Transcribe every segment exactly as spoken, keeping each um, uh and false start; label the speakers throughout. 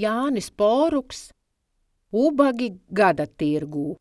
Speaker 1: Jānis Poruks, ubagi gada tirgū.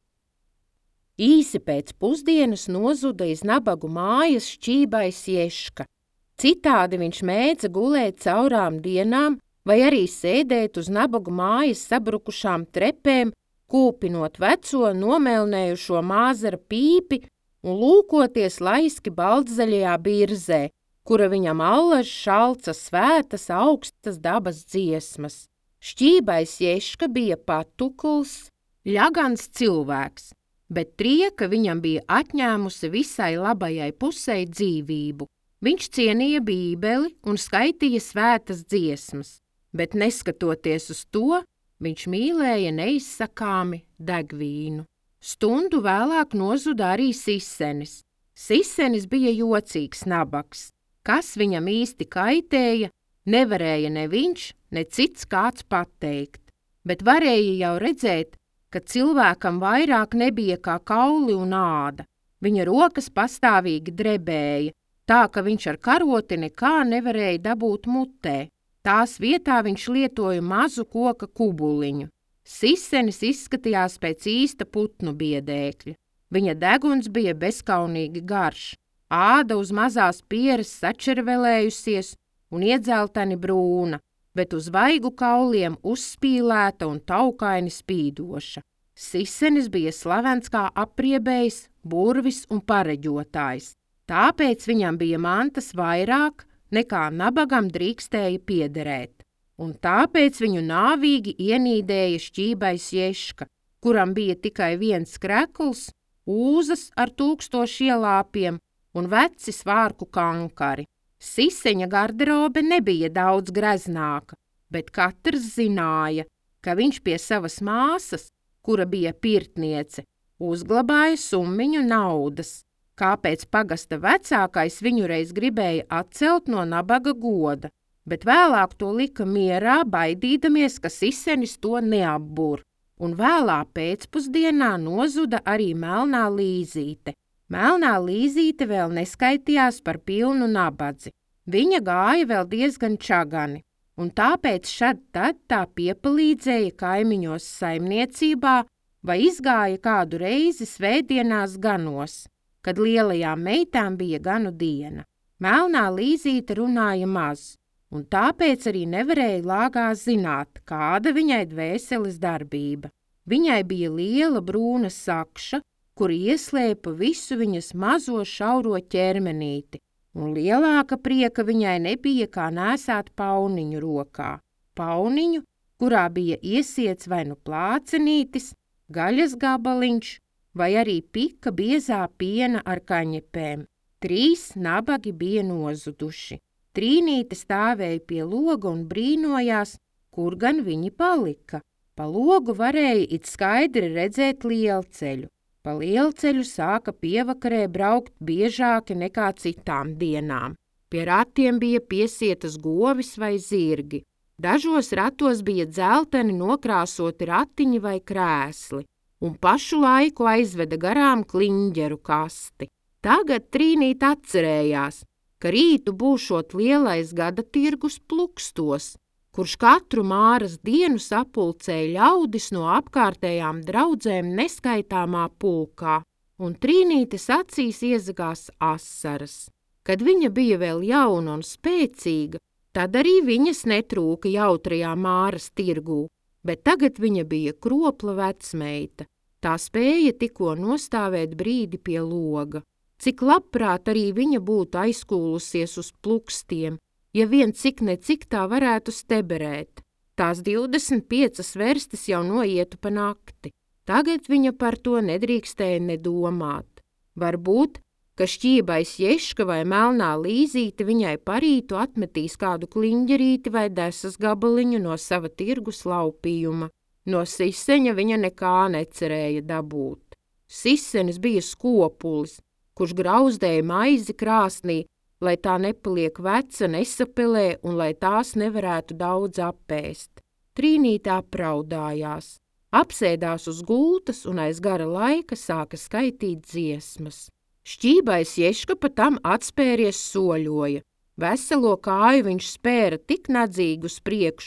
Speaker 1: Īsi pēc pusdienas nozuda iz nabagu mājas Šķībais Ješka. Citādi viņš mēdza gulēt caurām dienām vai arī sēdēt uz nabagu mājas sabrukušām trepēm, kūpinot veco nomelnējušo māzara pīpi un lūkoties laiski baltzaļajā birzē, kura viņam allaž šalca svētas augstas dabas dziesmas. Šķībais Ješka bija patukls, ļagans cilvēks, bet trieka viņam bija atņēmusi visai labajai pusei dzīvību. Viņš cienīja bībeli un skaitīja svētas dziesmas, bet neskatoties uz to, viņš mīlēja neizsakāmi degvīnu. Stundu vēlāk nozuda arī Sisenis. Sisenis bija jocīgs nabags. Kas viņam īsti kaitēja, nevarēja ne viņš, ne cits kāds pateikt, bet varēja jau redzēt, ka cilvēkam vairāk nebija kā kauli un āda. Viņa rokas pastāvīgi drebēja, tā ka viņš ar karoti nekā nevarēja dabūt mutē. Tās vietā viņš lietoja mazu koka kubuliņu. Sisenis izskatījās pēc īsta putnu biedēkļa. Viņa deguns bija bezkaunīgi garš, āda uz mazās pieres sačervelējusies un iedzelteni brūna, bet uz vaigu kauliem uzspīlēta un taukaini spīdoša. Sisenis bija slavens kā apriebējs, burvis un pareģotājs, tāpēc viņam bija mantas vairāk, nekā nabagam drīkstēja piederēt, un tāpēc viņu nāvīgi ienīdēja Šķībais Ješka, kuram bija tikai viens krekls, ūzas ar tūkstošu ielāpiem un veci svārku kankari. Siseņa garderobe nebija daudz greznāka, bet katrs zināja, ka viņš pie savas māsas, kura bija pirtniece, uzglabāja summiņu naudas, kāpēc pagasta vecākais viņu reiz gribēja atcelt no nabaga goda, bet vēlāk to lika mierā, baidīdamies, ka Sisenis to neapbur, un vēlā pēcpusdienā nozuda arī Melnā Līzīte. Melnā Līzīte vēl neskaitījās par pilnu nabadzi. Viņa gāja vēl diezgan čagani, un tāpēc šad tad tā piepalīdzēja kaimiņos saimniecībā vai izgāja kādu reizi svētdienās ganos, kad lielajām meitām bija ganu diena. Melnā Līzīte runāja maz, un tāpēc arī nevarēja lāgā zināt, kāda viņai dvēseles darbība. Viņai bija liela brūna sakša, kur ieslēpa visu viņas mazo šauro ķermenīti, un lielāka prieka viņai nebija kā nēsāt pauniņu rokā. Pauniņu, kurā bija iesiets vai nu plācenītis, gaļas gabaliņš, vai arī pika biezā piena ar kaņepēm. Trīs nabagi bija nozuduši. Trīnīte stāvēja pie loga un brīnojās, kur gan viņi palika. Pa logu varēja it skaidri redzēt lielceļu. Pa lielceļu sāka pievakarē braukt biežāki nekā citām dienām. Pie ratiem bija piesietas govis vai zirgi. Dažos ratos bija dzelteni nokrāsoti ratiņi vai krēsli, un pašu laiku aizveda garām kliņģeru kasti. Tagad Trīnīte atcerējās, ka rītu būšot lielais gada tirgus Plukstos, kurš katru māras dienu sapulcēja ļaudis no apkārtējām draudzēm neskaitāmā pulkā, un Trīnītes acīs iezagās asaras. Kad viņa bija vēl jauna un spēcīga, tad arī viņas netrūka jautrajā māras tirgū, bet tagad viņa bija kropla vecmeita. Tā spēja tikko nostāvēt brīdi pie loga. Cik labprāt arī viņa būtu aizkūlusies uz Plukstiem, ja vien cik ne cik tā varētu steberēt. Tās divdesmit piecas verstes jau noietu pa nakti. Tagad viņa par to nedrīkstēja nedomāt. Varbūt, ka Šķībais Ješka vai Melnā Līzīte viņai parītu atmetīs kādu kliņģerīti vai desas gabaliņu no sava tirgus laupījuma. No Siseņa viņa nekā necerēja dabūt. Sisenis bija skopulis, kurš grauzdēja maizi krāsnī, lai tā nepaliek veca, nesapelē un lai tās nevarētu daudz apēst. Trīnīte apraudājās, apsēdās uz gultas un aiz gara laika sāka skaitīt dziesmas. Šķībais Ješka pa tam atspēries soļoja. Veselo kāju viņš spēra tik nadzīgi uz priekšu,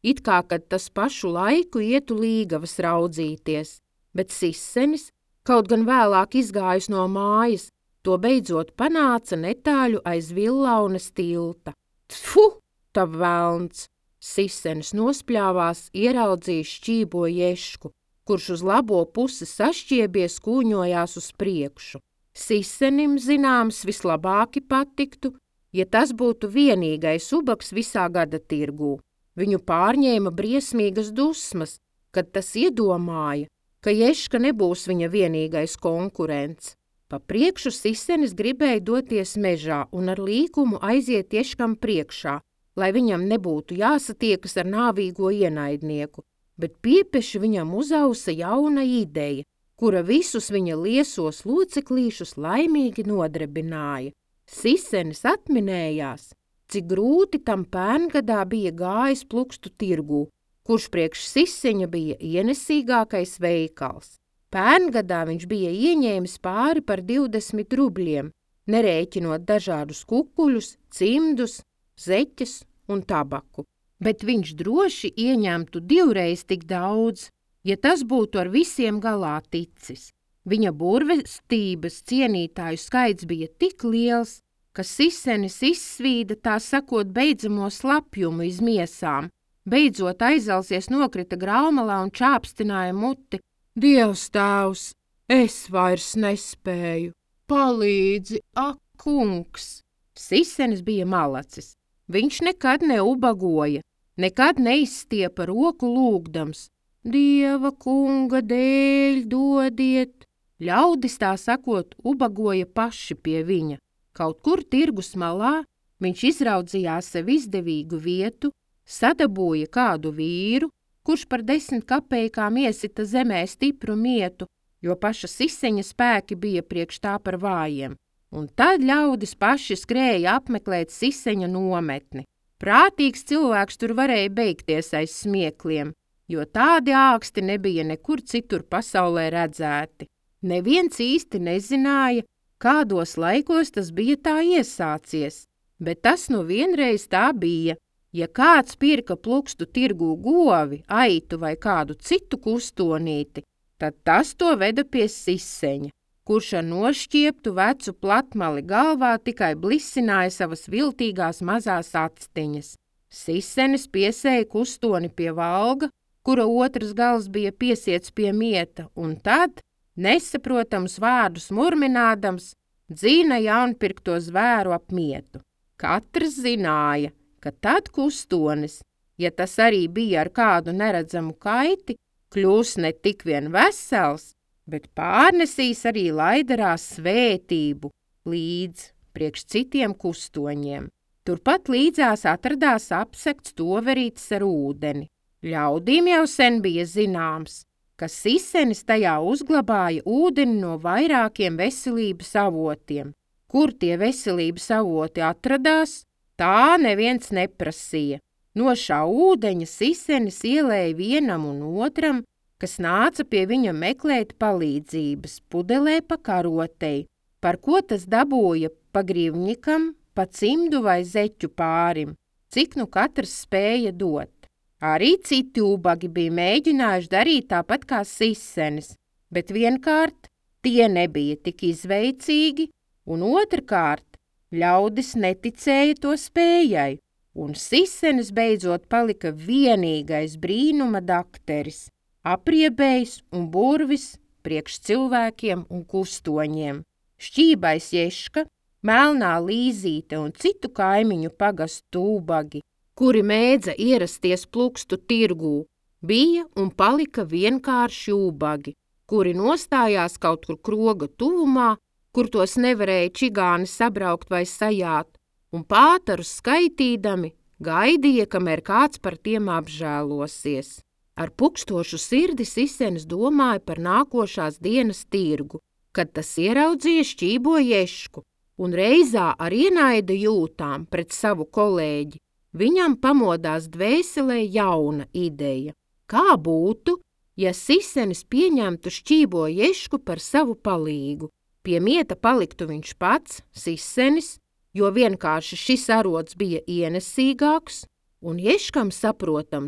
Speaker 1: it kā, kad tas pašu laiku ietu līgavas raudzīties, bet Sisenis, kaut gan vēlāk izgājis no mājas, to beidzot panāca netāļu aiz Villaunas tilta. Tfu, tav velns! Sisenis nospļāvās, ieraudzījis šķībo Ješku, kurš uz labo pusi sašķiebies kūņojās uz priekšu. Sisenim, zināms, vislabāki patiktu, ja tas būtu vienīgais ubags visā gada tirgū. Viņu pārņēma briesmīgas dusmas, kad tas iedomāja, ka Ješka nebūs viņa vienīgais konkurents. Pa priekšu Sisenis gribēja doties mežā un ar līkumu aiziet Ješkam priekšā, lai viņam nebūtu jāsatiekas ar nāvīgo ienaidnieku, bet piepeši viņam uzausa jauna ideja, kura visus viņa liesos loceklīšus laimīgi nodrebināja. Sisenis atminējās, cik grūti tam pērngadā bija gājis plukstu tirgū, kurš priekš Siseņa bija ienesīgākais veikals. Pērngadā viņš bija ieņēmis pāri par divdesmit rubļiem, nerēķinot dažādus kukuļus, cimdus, zeķes un tabaku, bet viņš droši ieņemtu divreiz tik daudz, ja tas būtu ar visiem galā ticis. Viņa burvestības cienītāju skaits bija tik liels, ka Sisenis izsvīda tā sakot beidzamo slapjumu iz miesām, beidzot aizelsies nokrita graumalā un čāpstināja muti. Dievs tēvs, es vairs nespēju, palīdzi, ak, kungs! Sisenis bija malacis. Viņš nekad neubagoja, nekad neizstiepa roku lūgdams. Dieva kunga dēļ dodiet! Ļaudis tā sakot ubagoja paši pie viņa. Kaut kur tirgus malā viņš izraudzījās sev izdevīgu vietu, sadabūja kādu vīru, kurš par desmit kapeikām iesita zemē stipru mietu, jo paša Siseņa spēki bija priekš tā par vājiem. Un tad ļaudis paši skrēja apmeklēt Siseņa nometni. Prātīgs cilvēks tur varēja beigties aiz smiekliem, jo tādi āksti nebija nekur citur pasaulē redzēti. Neviens īsti nezināja, kādos laikos tas bija tā iesācies, bet tas nu vienreiz tā bija. Ja kāds pirka plukstu tirgū govi, aitu vai kādu citu kustonīti, tad tas to veda pie Siseņa, kurš ar nošķieptu vecu platmali galvā tikai blisināja savas viltīgās mazās actiņas. Sisenis piesēja kustoni pie valga, kura otrs gals bija piesiets pie mieta, un tad, nesaprotams vārdus murminādams, dzīna jaunpirkto zvēru ap mietu. Katrs zināja, ka tad kustonis, ja tas arī bija ar kādu neredzamu kaiti, kļūs ne tik vien vesels, bet pārnesīs arī laidarās svētību līdz priekš citiem kustoņiem. Turpat līdzās atradās apsekts toverītis ar ūdeni. Ļaudīm jau sen bija zināms, ka Sisenis tajā uzglabāja ūdeni no vairākiem veselības avotiem. Kur tie veselības avoti atradās, tā neviens neprasīja. No šā ūdeņa Sisenis ielēja vienam un otram, kas nāca pie viņa meklēt palīdzības, pudelē pa karotei, par ko tas dabūja pa grivņikam, pa cimdu vai zeķu pārim, cik nu katrs spēja dot. Arī citi ubagi bija mēģinājuši darīt tāpat kā Sisenis, bet vienkārt tie nebija tik izveicīgi, un otrkārt ļaudis neticēja to spējai, un Sisenis beidzot palika vienīgais brīnuma dakteris, apriebējs un burvis priekš cilvēkiem un kustoņiem. Šķībais Ješka, Melnā Līzīte un citu kaimiņu pagastu ubagi, kuri mēdza ierasties plukstu tirgū, bija un palika vienkārši ubagi, kuri nostājās kaut kur kroga tuvumā, kur tos nevarēja čigāni sabraukt vai sajāt, un pātarus skaitīdami gaidīja, kamēr kāds par tiem apžēlosies. Ar pukstošu sirdi Sisenis domāja par nākošās dienas tirgu, kad tas ieraudzīja šķībo Ješku, un reizā ar ienaida jūtām pret savu kolēģi viņam pamodās dvēselē jauna ideja. Kā būtu, ja Sisenis pieņemtu šķībo Ješku par savu palīgu? Pie mieta paliktu viņš pats, Sisenis, jo vienkārši šis arods bija ienesīgāks, un Ješkam saprotams,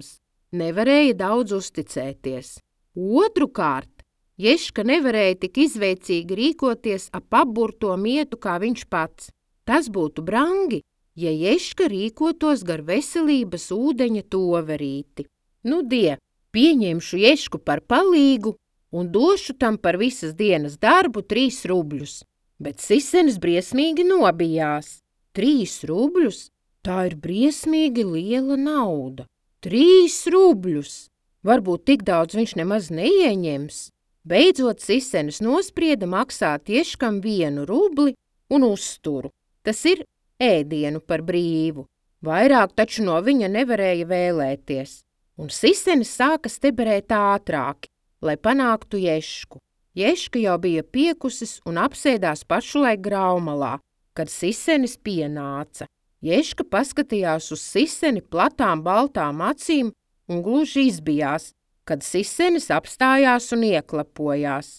Speaker 1: nevarēja daudz uzticēties. Otrukārt, Ješka nevarēja tik izveicīgi rīkoties ap apburto mietu kā viņš pats. Tas būtu brangi, ja Ješka rīkotos gar veselības ūdeņa toverīti. Nu, die, pieņemšu Ješku par palīgu un došu tam par visas dienas darbu trīs rubļus. Bet Sisenis briesmīgi nobijās. Trīs rubļus? Tā ir briesmīgi liela nauda. Trīs rubļus! Varbūt tik daudz viņš nemaz neieņems. Beidzot Sisenis nosprieda maksāt Ješkam vienu rubli un uzturu. Tas ir ēdienu par brīvu. Vairāk taču no viņa nevarēja vēlēties. Un Sisenis sāka steberēt ātrāki, lai panāktu Ješku. Ješka jau bija piekusis un apsēdās pašlaik graumalā, kad Sisenis pienāca. Ješka paskatījās uz Siseni platām baltām acīm un gluži izbijās, kad Sisenis apstājās un ieklapojās.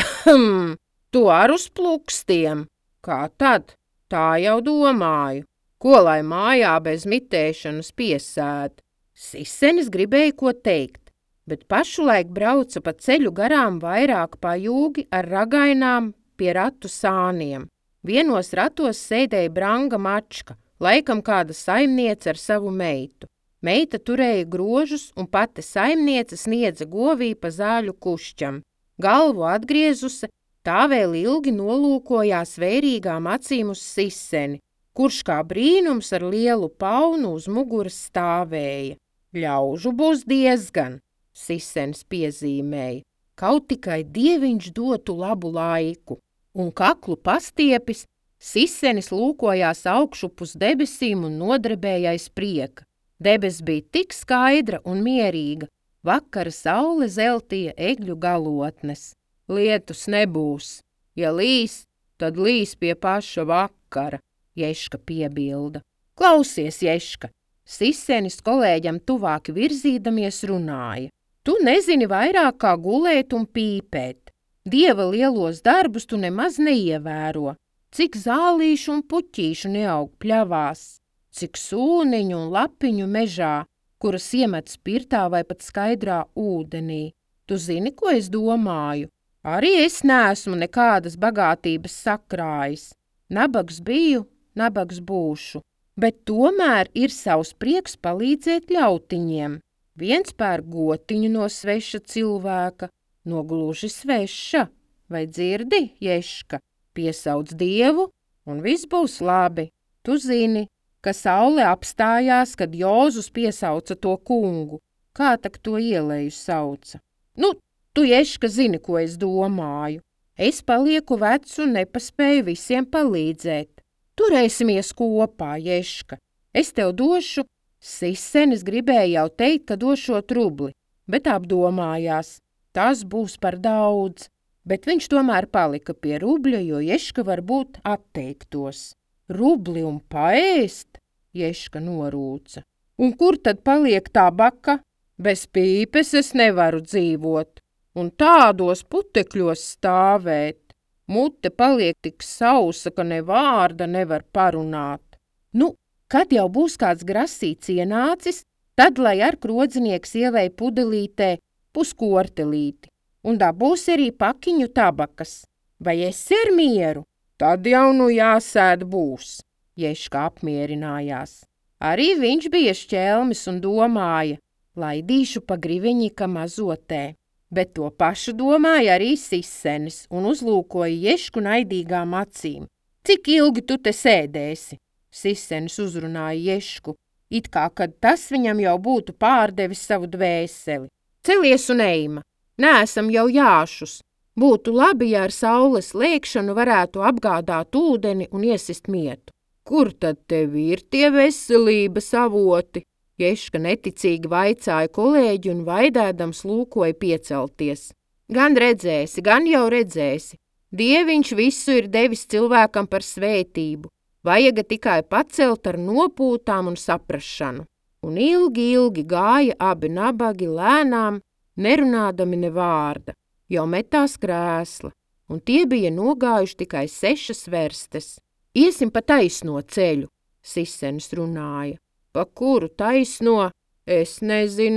Speaker 1: Hm, tu ar uz plukstiem! Kā tad? Tā jau domāju. Ko lai mājā bez mitēšanas piesēd? Sisenis gribēja ko teikt, bet pašlaik brauca pa ceļu garām vairāk pajūgi ar ragainām pie ratu sāniem. Vienos ratos sēdēja branga mačka, laikam kāda saimniece ar savu meitu. Meita turēja grožus un pati saimniece sniedza govī pa zāļu kušķam. Galvu atgriezusi, tā vēl ilgi nolūkojās vērīgām acīm uz Siseni, kurš kā brīnums ar lielu paunu uz muguras stāvēja. Ļaužu būs diezgan, Sisenis piezīmēja, kaut tikai dieviņš dotu labu laiku. Un kaklu pastiepis, Sisenis lūkojās augšup uz debesīm un nodrebēja aiz prieka. Debes bija tik skaidra un mierīga, vakara saule zeltīja egļu galotnes. Lietus nebūs. Ja līs, tad līs pie paša vakara, Ješka piebilda. Klausies, Ješka, Sisenis kolēģam tuvāk virzīdamies runāja. Tu nezini vairāk kā gulēt un pīpēt. Dieva lielos darbus tu nemaz neievēro. Cik zālīšu un puķīšu neaug pļavās. Cik sūniņu un lapiņu mežā, kuras iemet spirtā vai pat skaidrā ūdenī. Tu zini, ko es domāju? Arī es neesmu nekādas bagātības sakrājis. Nabags biju, nabags būšu, bet tomēr ir savs prieks palīdzēt ļautiņiem. Viens pēr gotiņu no sveša cilvēka, no gluži sveša, vai dzirdi, Ješka? Piesauc Dievu, un viss būs labi. Tu zini, ka saule apstājās, kad Jozus piesauca to kungu. Kā tak to ieleju sauca? Nu, tu, Ješka, zini, ko es domāju. Es palieku vecs un nepaspēju visiem palīdzēt. Turēsimies kopā, Ješka. Es tev došu, Sisenis gribēja jau teikt, ka došot rubli, bet apdomājās. Tas būs par daudz, bet viņš tomēr palika pie rubļa, jo Ješka varbūt atteiktos. Rubli un paēst, Ješka norūca. Un kur tad paliek tabaka? Bez pīpes es nevaru dzīvot, un tādos putekļos stāvēt. Mute paliek tik sausa, ka ne vārda nevar parunāt. Nu, kad jau būs kāds grasīts ienācis, tad lai ar krodzinieks ievej pudelītē puskortelīti, un dabūs arī pakiņu tabakas. Vai esi ar mieru? Tad jau nu jāsēd būs, Ješka apmierinājās. Arī viņš bija šķelmis un domāja, laidīšu pa griveņika mazotē. Bet to pašu domāja arī Sisenis un uzlūkoja Ješku naidīgām acīm. Cik ilgi tu te sēdēsi? Sisenis uzrunāja Ješku, it kā, kad tas viņam jau būtu pārdevis savu dvēseli. Celies un ejma, neesam jau jāšus. Būtu labi, ja ar saules lēkšanu varētu apgādāt ūdeni un iesist mietu. Kur tad tev ir tie veselības avoti? Ješka neticīgi vaicāja kolēģi un vaidēdams lūkoja piecelties. Gan redzēsi, gan jau redzēsi. Dieviņš visu ir devis cilvēkam par svētību. Vajaga tikai pacelt ar nopūtām un saprašanu. Un ilgi, ilgi gāja abi nabagi lēnām, nerunādami ne vārda. Jau metās krēsla, un tie bija nogājuši tikai sešas verstes. Iesim pa taisno ceļu, Sisenis runāja. Pa kuru taisno? Es nezinu.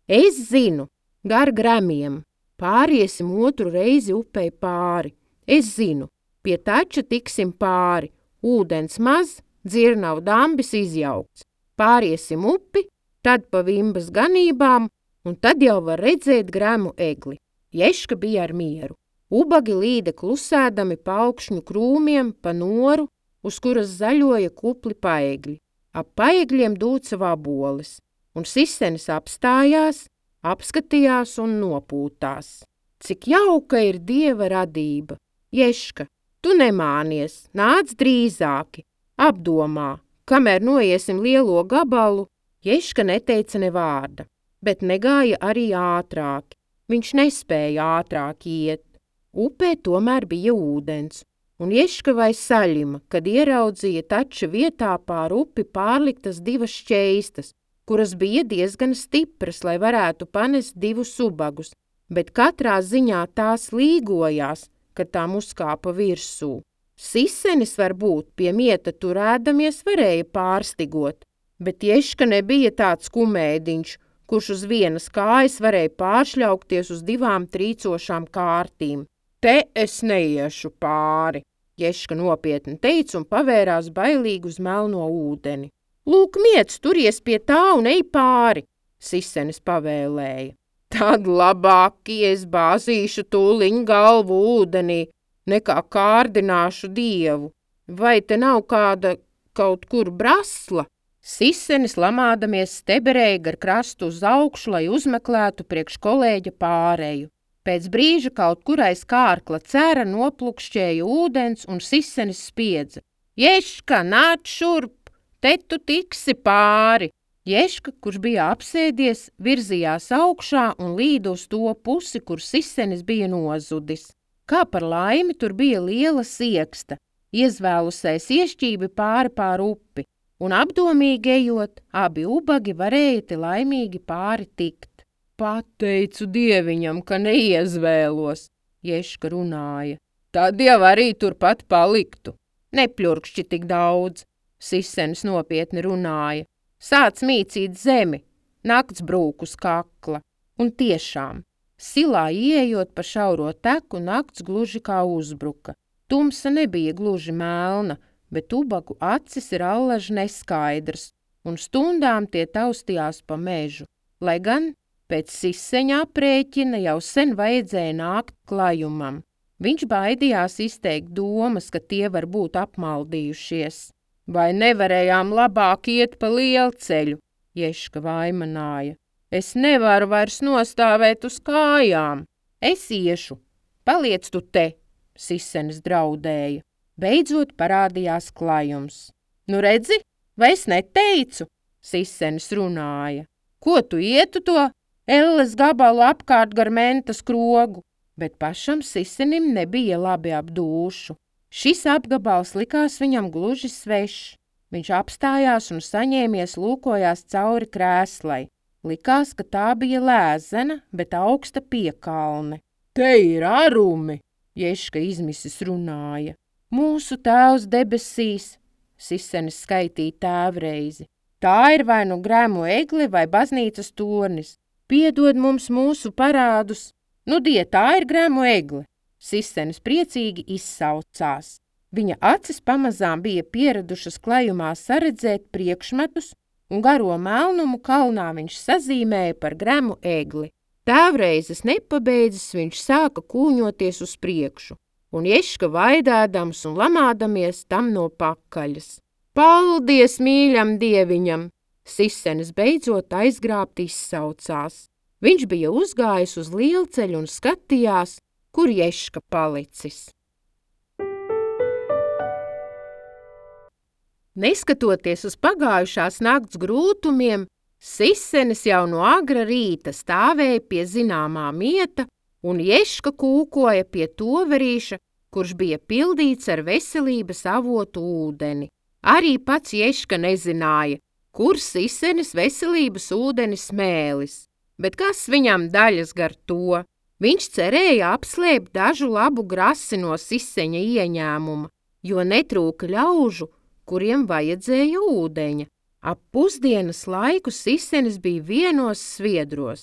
Speaker 1: Es zinu, gar gremiem, pāriesim otru reizi upei pāri. Es zinu, pie tača tiksim pāri, ūdens maz, dzirnavu dambis izjaukts. Pāriesim upi, tad pa Vimbas ganībām, un tad jau var redzēt gremu egli. Ješka bija ar mieru. Ubagi līda klusēdami pa augšņu krūmiem, pa noru, uz kuras zaļoja kupli paegļi. Ap paegļiem dūca vaboles, un Sisenis apstājās, apskatījās un nopūtās. Cik jauka ir Dieva radība! Ješka, tu nemānies, nāc drīzāki, apdomā, kamēr noiesim lielo gabalu. Ješka neteica ne vārda, bet negāja arī ātrāki. Viņš nespēja ātrāk iet. Upē tomēr bija ūdens, un Ješka vai saļima, kad ieraudzīja tača vietā pār upi pārliktas divas šķeistas, kuras bija diezgan stipras, lai varētu panest divus ubagus, bet katrā ziņā tās līgojās, kad tām uzkāpa virsū. Sisenis varbūt pie mieta turēdamies varēja pārstigot, bet Ješka nebija tāds kumēdiņš, kurš uz vienas kājas varēja pāršļaukties uz divām trīcošām kārtīm. Te es neiešu pāri, Ješka nopietni teica un pavērās bailīgi uz melno ūdeni. Lūk, miets, turies pie tā un ej pāri, Sisenis pavēlēja. Tad labāk es bāzīšu tūliņ galvu ūdenī, nekā kārdināšu Dievu. Vai te nav kāda kaut kur brasla? Sisenis lamādamies steberēja gar krastu uz augšu, lai uzmeklētu priekš kolēģa pāreju. Pēc brīža kaut kur aiz kārkla cera noplukšķēja ūdens un Sisenis spiedza. Ješka, nāc šurp, te tu tiksi pāri! Ješka, kurš bija apsēdies, virzījās augšā un līda uz to pusi, kur Sisenis bija nozudis. Kā par laimi tur bija liela sieksta, iezvēlusais iešķībi pāri pār upi, un apdomīgi ejot, abi ubagi varēja te laimīgi pāri tikt. Pateicu Dieviņam, ka neiezvēlos, Ješka runāja. Tad jau arī turpat paliktu. Nepļurkšķi tik daudz, Sisenis nopietni runāja. Sāc mīcīt zemi, nakts brūk uz kakla. Un tiešām, silā ieejot pa šauro teku, nakts gluži kā uzbruka. Tumsa nebija gluži melna, bet ubagu acis ir allaži neskaidrs, un stundām tie taustījās pa mežu, lai gan pēc Siseņa aprēķina jau sen vajadzēja nākt klajumam. Viņš baidījās izteikt domas, ka tie var būt apmaldījušies. Vai nevarējām labāk iet pa lielceļu, Ješka vaimanāja. Es nevaru vairs nostāvēt uz kājām. Es iešu, paliec tu te, Sisenis draudēja. Beidzot parādījās klajums. Nu redzi, vai es neteicu, Sisenis runāja. Ko tu ietu to elles gabalu apkārt gar mentas krogu? Bet pašam Sisenim nebija labi ap dūšu. Šis apgabals likās viņam gluži svešs. Viņš apstājās un saņēmies lūkojās cauri krēslai. Likās, ka tā bija lēzena, bet augsta piekalne. Te ir arumi, Ješka izmisis runāja. Mūsu tēvs debesīs, Sisenis skaitīja tēvreizi. Tā ir vai nu grēmu egle vai baznīcas tornis. Piedod mums mūsu parādus. Nu, die, tā ir grēmu egle. Sisenis priecīgi izsaucās. Viņa acis pamazām bija pieradušas klajumā saredzēt priekšmetus, un garo melnumu kalnā viņš sazīmēja par grēmu egli. Tēvreizes nepabeidzis, viņš sāka kūņoties uz priekšu, un Ješka vaidādams un lamādamies tam no pakaļas. Paldies mīļam Dieviņam! Sisenis beidzot aizgrābt izsaucās. Viņš bija uzgājis uz lielceļu un skatījās, kur Ješka palicis. Neskatoties uz pagājušās nakts grūtumiem, Sisenis jau no agra rīta stāvēja pie zināmā mieta, un Ješka kūkoja pie toverīša, kurš bija pildīts ar veselības avotu ūdeni. Arī pats Ješka nezināja, kur Sisenis veselības ūdeni smēlis, bet kas viņam daļas gar to? Viņš cerēja apslēpt dažu labu grasi no Siseņa ieņēmuma, jo netrūka ļaužu, kuriem vajadzēja ūdeņa. Ap pusdienas laiku Sisenis bija vienos sviedros.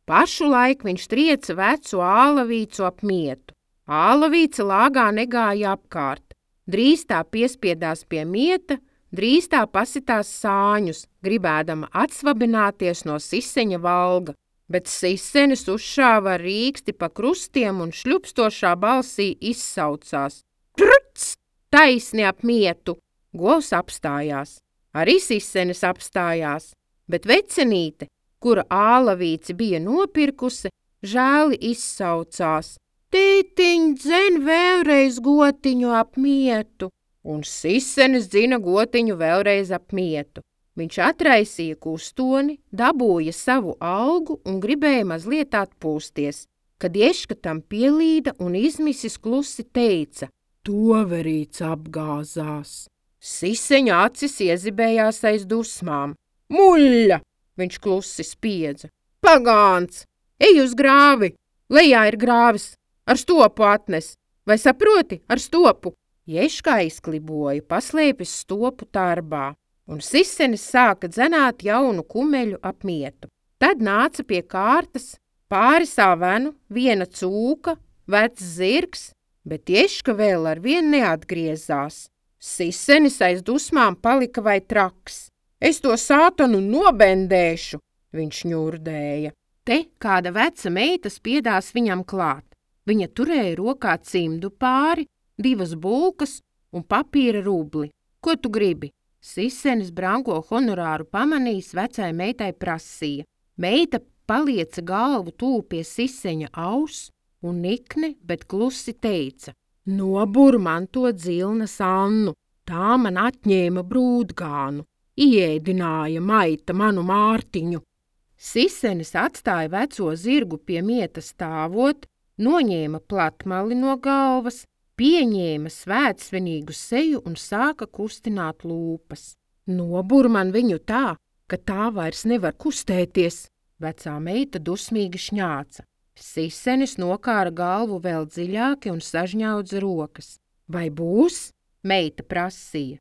Speaker 1: Pašu laiku viņš trieca vecu ālavīcu ap mietu. Ālavīca lāgā negāja apkārt. Drīz tā piespiedās pie mieta, drīz tā pasitās sāņus, gribēdama atsvabināties no siseņa valga, bet sisenis uzšāva ar rīksti pa krustiem un šļupstošā balsī izsaucās. Truts! Taisni ap mietu! Govs apstājās. Arī sisenis apstājās, bet vecenīte, kura ālavīci bija nopirkusi, žēli izsaucās. Tītiņ, dzen vēlreiz gotiņu ap mietu, un sisenis dzina gotiņu vēlreiz ap mietu. Viņš atraisīja kustoni, dabūja savu algu un gribēja mazliet atpūsties, kad Ješka tam pielīda un izmisis klusi teica: Toverīts apgāzās. Siseņa acis iezibējās aiz dusmām. Muļļa! Viņš klusi spiedza. Pagāns! Ej uz grāvi! Lejā ir grāvis! Ar stopu atnes! Vai saproti? Ar stopu! Ješka aizkliboja, paslēpis stopu tarbā, un sisenis sāka dzenāt jaunu kumeļu ap mietu. Tad nāca pie kārtas pāris avenu, viena cūka, vecs zirgs, bet Ješka vēl ar vien neatgriezās. Sisenis aiz dusmām palika vai traks. Es to sātanu nobendēšu, viņš ņurdēja. Te kāda veca meita spiedās viņam klāt. Viņa turēja rokā cimdu pāri, divas bulkas un papīra rubli. Ko tu gribi? Sisenis brango honorāru pamanījis, vecai meitai prasīja. Meita palieca galvu tūl pie siseņa aus un nikni, bet klusi teica: Nobur man to dzilnas Annu, tā man atņēma brūdgānu. Iēdināja maita manu Mārtiņu. Sisenis atstāja veco zirgu pie mieta stāvot, noņēma platmali no galvas, pieņēma svētsvinīgu seju un sāka kustināt lūpas. Nobur man viņu tā, ka tā vairs nevar kustēties, vecā meita dusmīgi šņāca. Sisenis nokāra galvu vēl dziļāki un sažņaudza rokas. Vai būs? Meita prasīja.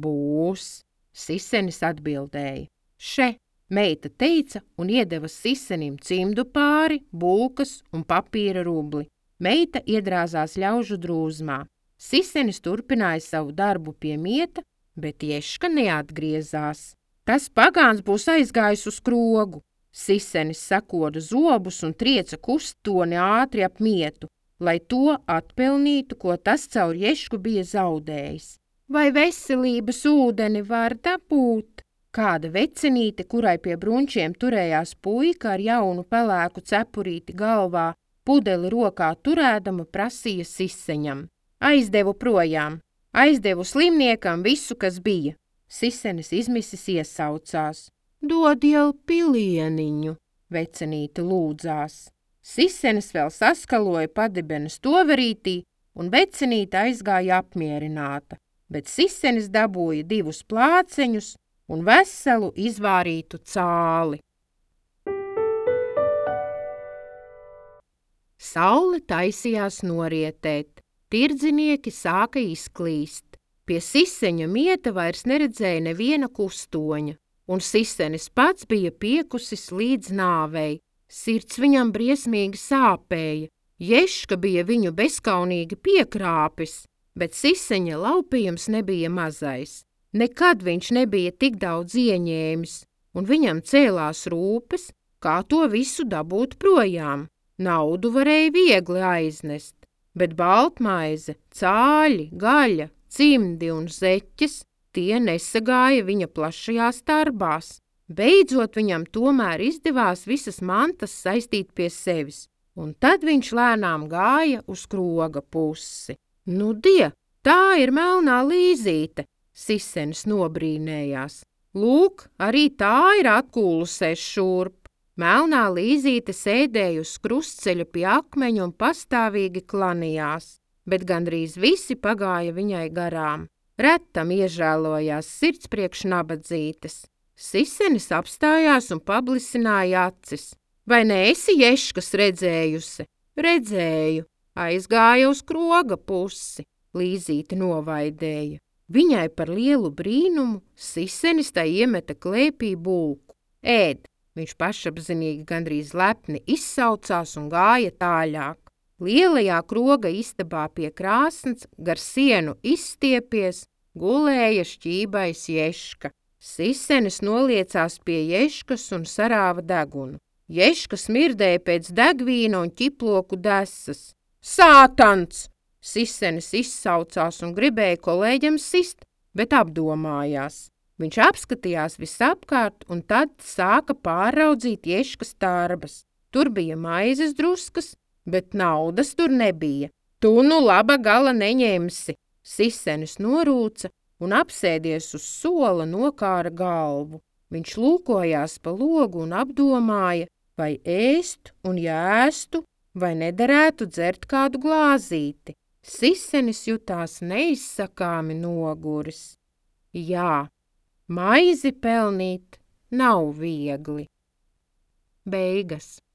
Speaker 1: Būs. Sisenis atbildēja. Še, meita teica un iedeva sisenim cimdu pāri, bulkas un papīra rubli. Meita iedrāzās ļaužu drūzmā. Sisenis turpināja savu darbu pie mieta, bet Ješka neatgriezās. Tas pagāns būs aizgājis uz krogu. Sisenis sakoda zobus un trieca kustoni ātri ap mietu, lai to atpelnītu, ko tas caur Ješku bija zaudējis. Vai veselības ūdeni var dabūt? Kāda vecenīte, kurai pie brunčiem turējās puika ar jaunu pelēku cepurīti galvā, pudeli rokā turēdama prasīja siseņam. Aizdevu projām, aizdevu slimniekam visu, kas bija. Sisenis izmisis iesaucās. Dod jau pilieniņu, vecenīte lūdzās. Sisenis vēl saskaloja padibenes toverītī, un vecenīte aizgāja apmierināta, bet sisenis dabūja divus plāceņus un veselu izvārītu cāli. Saule taisījās norietēt, tirdznieki sāka izklīst. Pie siseņa mieta vairs neredzēja neviena kustoņa, un sisenis pats bija piekusis līdz nāvei. Sirds viņam briesmīgi sāpēja, Ješka bija viņu bezkaunīgi piekrāpis, bet siseņa laupījums nebija mazais. Nekad viņš nebija tik daudz ieņēmis, un viņam cēlās rūpes, kā to visu dabūt projām. Naudu varēja viegli aiznest, bet baltmaize, cāļi, gaļa, cimdi un zeķes, tie nesagāja viņa plašajās tarbās. Beidzot viņam tomēr izdevās visas mantas saistīt pie sevis, un tad viņš lēnām gāja uz kroga pusi. Nu, die, tā ir melnā līzīte, sisenis nobrīnējās. Lūk, arī tā ir atkūlusies šurp. Melnā līzīte sēdēja uz krustceļa pie akmeņa un pastāvīgi klanījās, bet gandrīz visi pagāja viņai garām. Retam iežēlojās sirds priekš nabadzītes. Sisenis apstājās un pablisināja acis. Vai neesi Ješkas redzējusi? Redzēju, aizgāja uz kroga pusi, līzīte novaidēja. Viņai par lielu brīnumu sisenis tai iemeta klēpī bulku. Ēd, Viņš pašapzinīgi gandrīz lepni izsaucās un gāja tāļāk. Lielajā kroga istabā pie krāsns, gar sienu izstiepies, gulēja šķībais Ješka. Sisenis noliecās pie Ješkas un sarāva degunu. Ješka smirdēja pēc degvīna un ķiploku desas. Sātans! Sisenis izsaucās un gribēja kolēģam sist, bet apdomājās. Viņš apskatījās visapkārt un tad sāka pārraudzīt Ješkas tarbas. Tur bija maizes druskas, bet naudas tur nebija. Tu nu laba gala neņemsi. Sisenis norūca un apsēdies uz sola nokāra galvu. Viņš lūkojās pa logu un apdomāja, vai ēst un jāēstu, vai nederētu dzert kādu glāzīti. Sisenis jutās neizsakāmi noguris. Jā, maizi pelnīt nav viegli. Beigas.